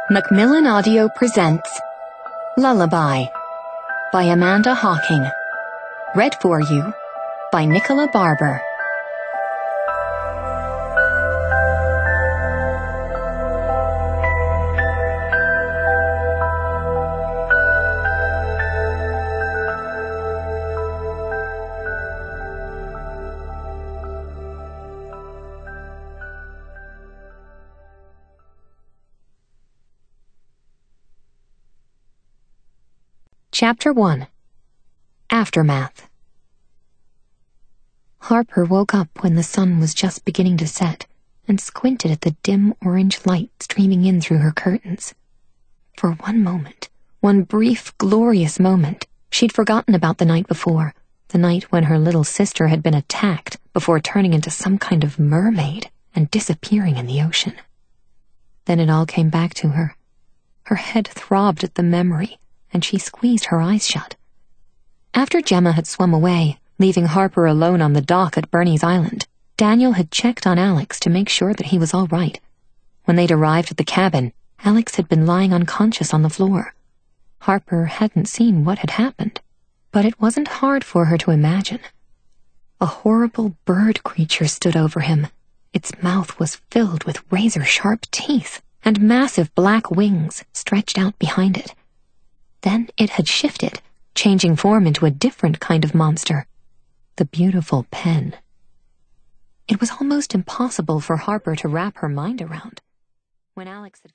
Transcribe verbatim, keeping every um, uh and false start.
Macmillan Audio presents Lullaby by Amanda Hawking. Read for you by Nicola Barber. Chapter one. Aftermath. Harper woke up when the sun was just beginning to set and squinted at the dim orange light streaming in through her curtains. For one moment, one brief, glorious moment, she'd forgotten about the night before, the night when her little sister had been attacked before turning into some kind of mermaid and disappearing in the ocean. Then it all came back to her. Her head throbbed at the memory, and she squeezed her eyes shut. After Gemma had swum away, leaving Harper alone on the dock at Bernie's Island, Daniel had checked on Alex to make sure that he was all right. When they'd arrived at the cabin, Alex had been lying unconscious on the floor. Harper hadn't seen what had happened, but it wasn't hard for her to imagine. A horrible bird creature stood over him. Its mouth was filled with razor-sharp teeth, and massive black wings stretched out behind it. Then it had shifted, changing form into a different kind of monster, the beautiful Pen. It was almost impossible for Harper to wrap her mind around. When Alex had